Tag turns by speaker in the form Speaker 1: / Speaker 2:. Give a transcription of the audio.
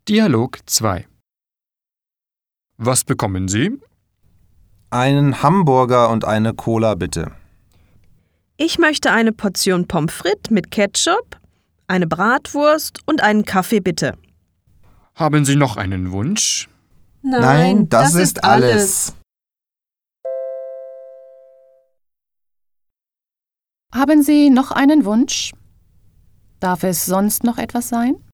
Speaker 1: Dialog 2. Was bekommen Sie?
Speaker 2: Einen Hamburger und eine Cola bitte.
Speaker 3: Ich möchte eine Portion Pommes frites mit Ketchup, eine Bratwurst und einen Kaffee bitte.
Speaker 1: Haben Sie noch einen Wunsch?
Speaker 2: Nein, das ist alles.
Speaker 4: Haben Sie noch einen Wunsch? Darf es sonst noch etwas sein?